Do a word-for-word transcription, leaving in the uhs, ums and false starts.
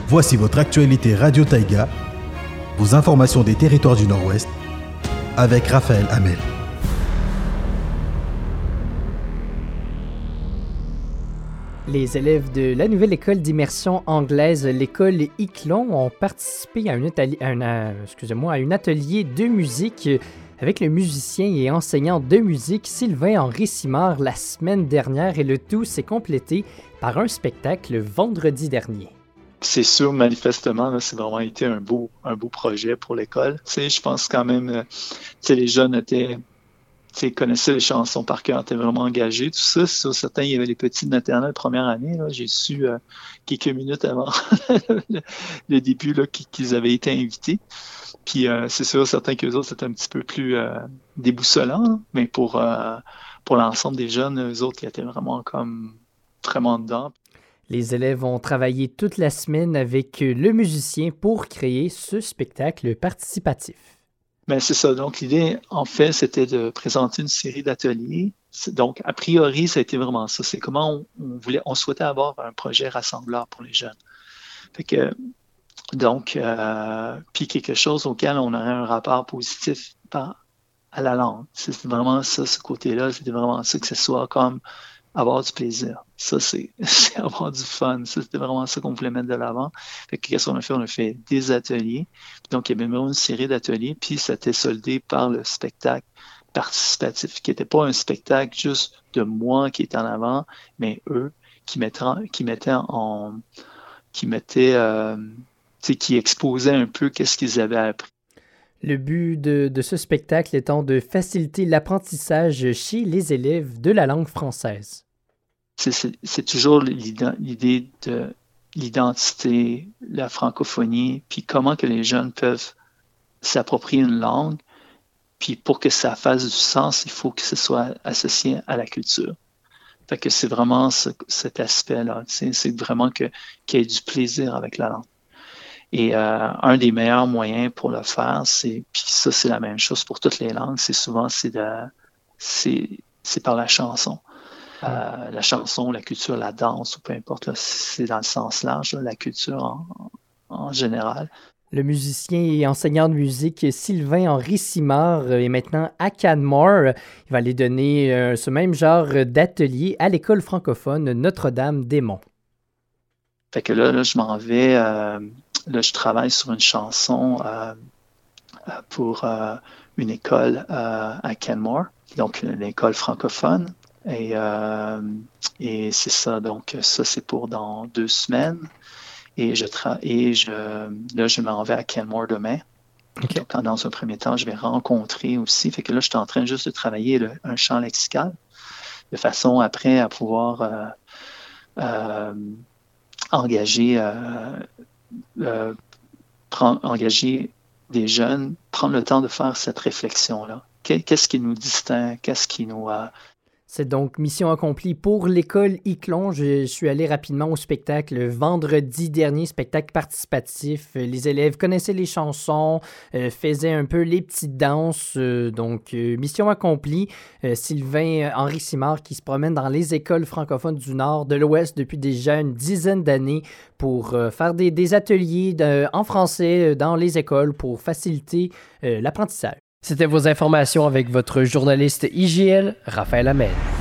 Voici votre actualité Radio Taïga, vos informations des territoires du Nord-Ouest, avec Raphaël Hamel. Les élèves de la nouvelle école d'immersion anglaise, l'école Iklon, ont participé à un atelier, à un, à, excusez-moi, à un atelier de musique avec le musicien et enseignant de musique Sylvain-Henri Simard la semaine dernière, et le tout s'est complété par un spectacle vendredi dernier. C'est sûr, manifestement, là, c'est vraiment été un beau, un beau projet pour l'école. Tu sais, je pense quand même, euh, tu sais, les jeunes étaient, tu sais, connaissaient les chansons par cœur, étaient vraiment engagés, tout ça. Sur certains, il y avait les petits de maternelle première année, là, j'ai su euh, quelques minutes avant le, le début là, qu'ils avaient été invités. Puis euh, c'est sûr, certains qu'eux autres, c'était un petit peu plus euh, déboussolant, là, mais pour, euh, pour l'ensemble des jeunes, eux autres, ils étaient vraiment comme vraiment dedans. Les élèves ont travaillé toute la semaine avec le musicien pour créer ce spectacle participatif. Bien, c'est ça. Donc, l'idée, en fait, c'était de présenter une série d'ateliers. Donc, a priori, ça a été vraiment ça. C'est comment on, on voulait, on souhaitait avoir un projet rassembleur pour les jeunes. Fait que, donc, euh, puis quelque chose auquel on aurait un rapport positif par, à la langue. C'est vraiment ça, ce côté-là. C'était vraiment ça, que ce soit comme avoir du plaisir. Ça, c'est, c'est avoir du fun. Ça, c'était vraiment ça qu'on voulait mettre de l'avant. Fait que qu'est-ce qu'on a fait? On a fait des ateliers. Donc, il y avait même une série d'ateliers, puis ça a été soldé par le spectacle participatif, qui n'était pas un spectacle juste de moi qui était en avant, mais eux qui mettaient, qui mettaient en... qui mettaient... Euh, tu sais, qui exposaient un peu qu'est-ce qu'ils avaient appris. Le but de, de ce spectacle étant de faciliter l'apprentissage chez les élèves de la langue française. C'est, c'est, c'est toujours l'idée de l'identité, la francophonie, puis comment que les jeunes peuvent s'approprier une langue, puis pour que ça fasse du sens, il faut que ce soit associé à la culture. Fait que c'est vraiment ce, cet aspect-là, tu sais, c'est vraiment que, qu'il y ait du plaisir avec la langue. Et euh, un des meilleurs moyens pour le faire, c'est, puis ça c'est la même chose pour toutes les langues, c'est souvent c'est, de, c'est, c'est par la chanson. Euh, la chanson, la culture, la danse, ou peu importe, là, c'est dans le sens large, là, la culture en, en général. Le musicien et enseignant de musique Sylvain-Henri Simard est maintenant à Canmore. Il va aller donner euh, ce même genre d'atelier à l'école francophone Notre-Dame-des-Monts. Fait que là, là je m'en vais, euh, là, je travaille sur une chanson euh, pour euh, une école euh, à Canmore, donc une école francophone. Et, euh, et c'est ça, donc ça c'est pour dans deux semaines. Et je tra- et je là je m'en vais à Canmore demain. Okay. Donc dans un premier temps, je vais rencontrer aussi. Fait que là, je suis en train juste de travailler le, un champ lexical, de façon après à pouvoir euh, euh, engager euh, euh, prendre, engager des jeunes, prendre le temps de faire cette réflexion-là. Qu'est-ce qui nous distingue? Qu'est-ce qui nous euh, C'est donc mission accomplie pour l'école Iklon. Je, je suis allé rapidement au spectacle vendredi dernier, spectacle participatif. Les élèves connaissaient les chansons, euh, faisaient un peu les petites danses. Euh, donc, euh, mission accomplie. Euh, Sylvain-Henri Simard qui se promène dans les écoles francophones du Nord, de l'Ouest depuis déjà une dizaine d'années pour euh, faire des, des ateliers de, en français dans les écoles pour faciliter euh, l'apprentissage. C'était vos informations avec votre journaliste I G L, Raphaël Hamel.